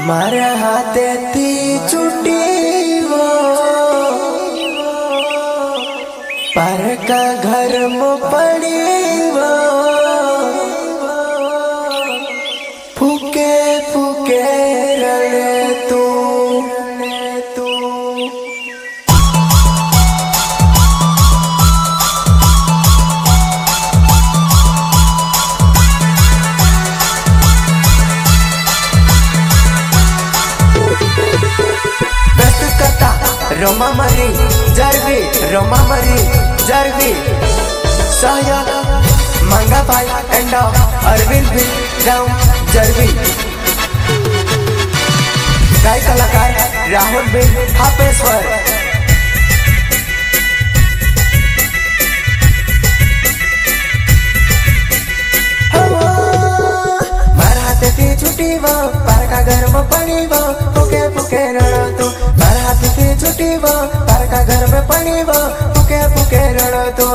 मारे हाथे थी छुट्टी वो पर का घर में पड़ी वो फूके फूके रड़े तू रोमा मरी जरवी सहयोग मंगा भाई एंड अरविंद भी राम जरवी गाय कलाकार राहुल भी हापेश्वर मार हाथे थी छुट्टी वो पार का घर में पड़ी वो फूके फूके रणो तू मार हाथे थी छुट्टी वो पार का घर में पड़ी वो फूके फूके रणो तू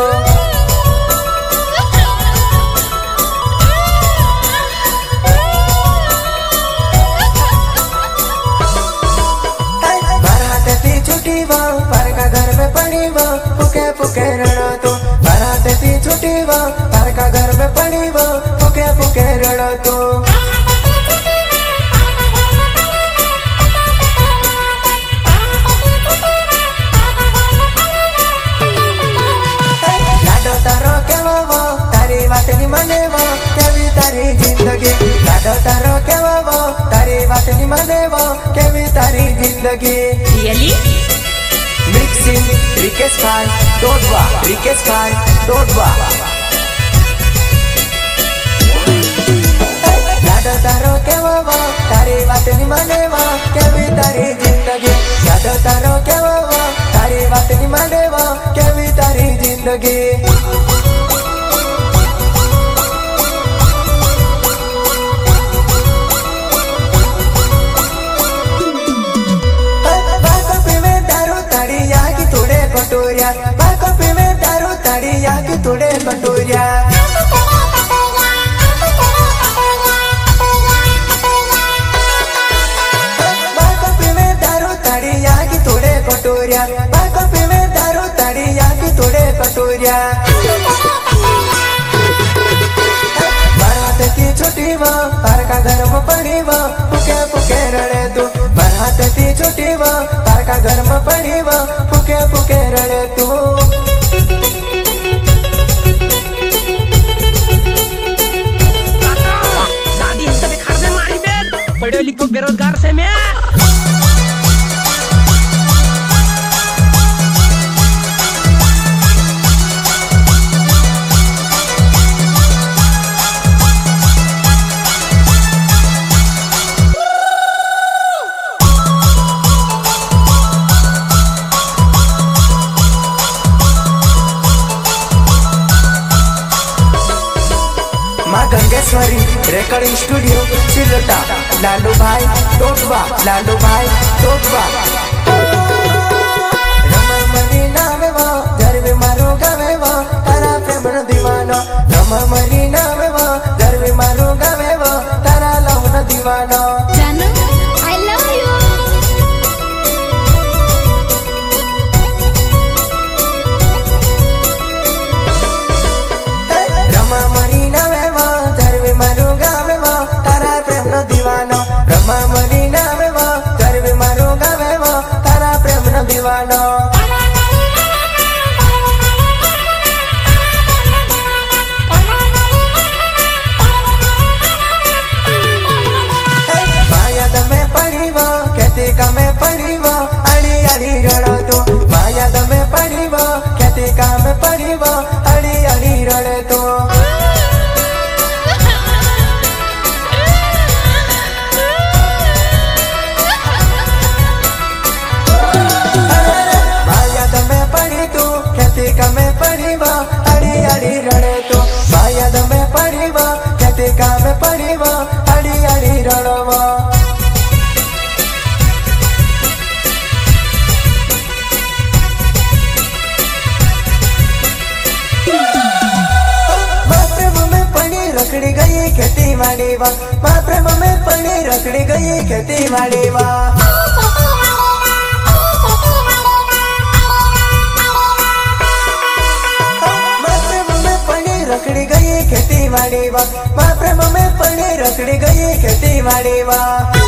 मार हाथे थी छुट्टी वो पार का घर में पड़ी वो फूके फूके रणो तू मार हाथे थी छुट्टी वो पार का घर में पड़ी वो फूके फूके रणो तू मने वो केवी तारी जिंदगी लाडो तारो केवा वो तारी बात नहीं मने वो केवी तारी जिंदगी रियली मिक्सिंग रिकेश खान डोडवा लाडो तारो केवा वो तारी बात नहीं मने वो केवी तारी जिंदगी लाडो तारो केवा वो तारी बात नहीं मने वो केवी तारी जिंदगी बाको पीवे दारू ताड़ी याकी थोड़े कटोरिया बाको पीवे दारू ताड़ी याकी थोड़े कटोरिया बाको पीवे दारू ताड़ी याकी थोड़े कटोरिया बारात की छुट्टी वो पार का घर में पड़ी वो फूके फूके रड़े तू बारात की छुट्टी वो पार का घर में पड़ी वो फूके फूके रड़े तू दादी हम तभी खर्चे मारी बेर पढ़े लिखो बेरोजगार से मैं गंगेश्वरी रिकॉर्डिंग स्टूडियो चिलटा लालू भाई टोटवा रमा मरी नाम वो जरवी मारो गावे वो तारा प्रेम न दीवानो रमा मरी नाम वो जरवी मारो गावे वो तारा लव न दीवानो जानू आई लव यू रमा मरी नाम मारू गावे वो तारा प्रेम न दीवानो रमा मरी नाम वो जरवी मारू गावे वो तारा प्रेम न दीवानो मायाद में पड़ी वो खेती का में पड़ी वो अड़ी अड़ी रड़ो तू मायाद में पड़ी वो खेती का में पड़ी वो अड़ी अड़ी रड़े तू में पड़ी वो अड़ी अड़ी रड़े तो मायाद में पड़ी वो खेती का में पड़ी वो अड़ी अड़ी रड़ो वो में पड़ी रखड़ी गई खेती वाड़ी वा माँ प्रेम में पड़ी रखड़ी गई खेती वाड़ी वा रखड़ी गई खेती वाड़ी वा माँ प्रेम में पड़ी रखड़ी गई खेती वाड़ी वा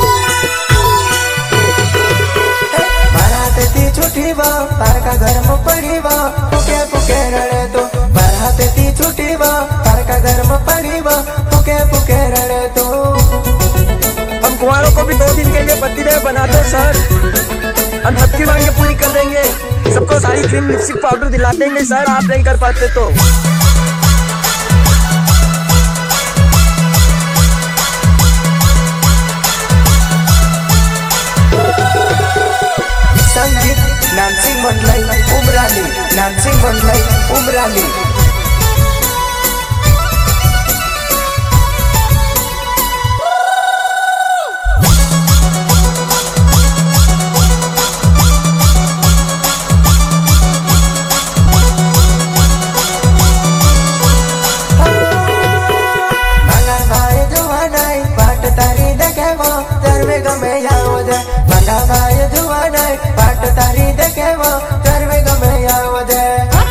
बारात थी छुट्टी वा तार का घर में पड़ी वा फुके फुके रड़े तो बारात थी छुट्टी वा तार का घर में पड़ी वा फुके फुके रड़े तो हम कुंवारों को भी 2 दिन के लिए पतिदेव बनाते सर। हम सबकी मांगे पूरी कर देंगे, सबको सारी क्रीम लिपस्टिक पाउडर दिला देंगे सर। आप नहीं कर पाते तो संगीत नानसिंग मंडलाई उमराली, नानसिंग मंडलाई उमराली। पाट तारी देखे वो करवे गमे आवदे।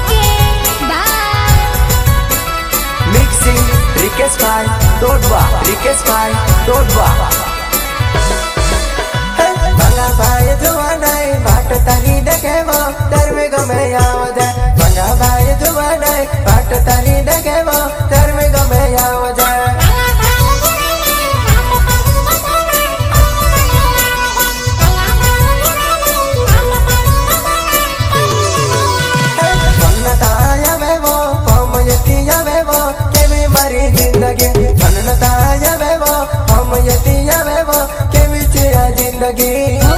मिक्सिंग रिकेश भाई डोडवा, रिकेश भाई डोडवा। मंगा भाई जुवानाई पाट तारी देखे वो करवे गमे आवदे। मंगा भाई जुवानाई पाट तारी देखे वो करवे गमे आवदे। मननताया वे वो हम यतिया वे वो के विचया जिंदगी।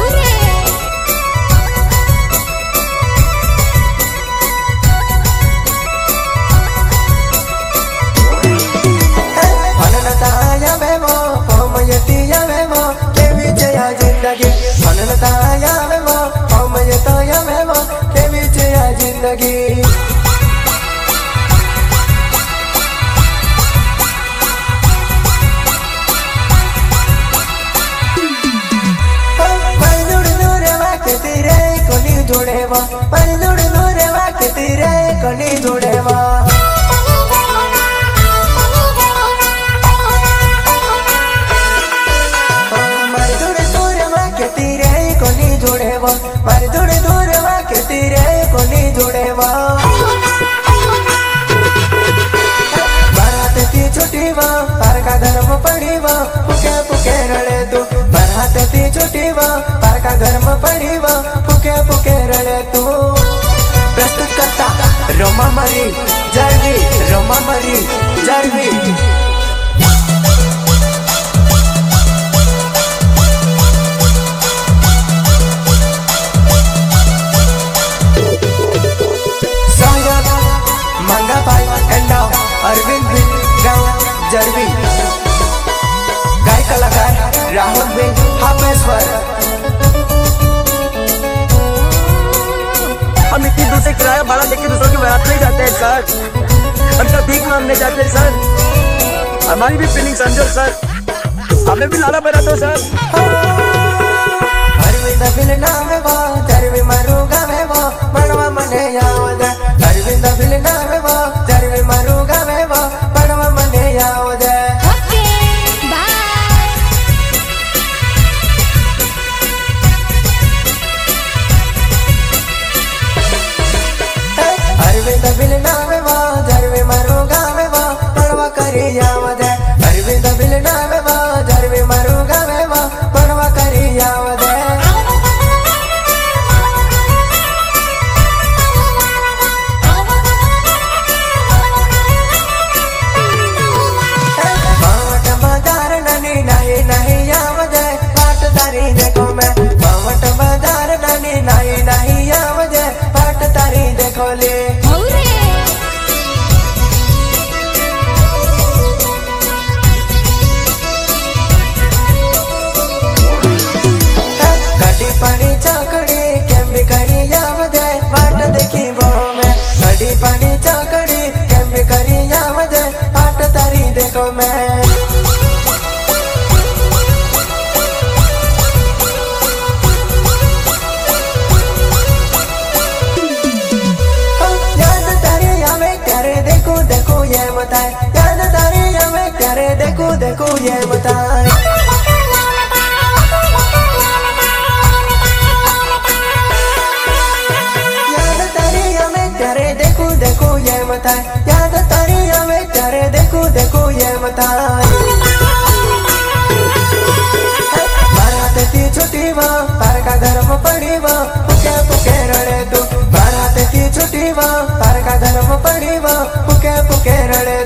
मननताया वे वो हम यतिया वे वो के विचया जिंदगी। मननताया वे वो हम यतिया वे वो के विचया जिंदगी। जोड़ेवा पर जुड़ नूरे वाके तेरे कोनी जोड़ेवा। मर जुड़ नूरे वाके तेरे कोनी जोड़ेवा, मर जुड़ नूरे वाके तेरे कोनी जोड़ेवा। बारात थी छुट्टी वा पार का घर में पड़ी वा फुके फुके रड़े तू। बारात थी छुट्टी वा पार का घर में पड़ी वा फुके फुके रड़े तू। प्रस्तुत करता रोमा मरी जरवी, रोमा मरी जरवी। सहयोग मंगा भाई एंडा अरविंद भी गाँव जरवी। गाय कलाकार राहुल भी हापेश्वर। हम इतनी दूर से किराया भाड़ा देके दूसरों की बारात नहीं जाते हैं सर। हम तो भीख मांगने जाते हैं सर। हमारी भी फीलिंग समझो सर, हमें भी लाला बना दो सर। अरविंद बिल नाम वो जरवी मरुगा में वो मनवा मने याद। अरविंद बिल नाम वो जरवी मरुगा में वो मनवा मने याद। अरविंद बिल नाम वो जरवी मरुगा में वो मनवा करी याद। अरविंद बिल नाम वो जरवी मरुगा में वो मनवा करी याद। बावट बाजार ननी नहीं नहीं याद। पाट तारी देखो मैं बावट बाजार ननी नहीं नहीं याद। पाट तारी देखो ले कटी पानी चौकड़ी केम भी करी याद। पाट देखी वो मैं कटी पानी चौकड़ी केम भी करी याद। पाट तारी देखो मैं। देखूं ये मताय याद तारी हमें क्यारे देखूं ये मताय याद तारी हमें क्यारे देखूं ये मताय याद तारी हमें क्यारे देखूं ये मताय बारात थी छुट्टी वा पारका घर में पड़ी वा पुके पुके रड़े तू बारात थी छुट्टी वा पारका घर में पड़ी वा पुके पुके रड़े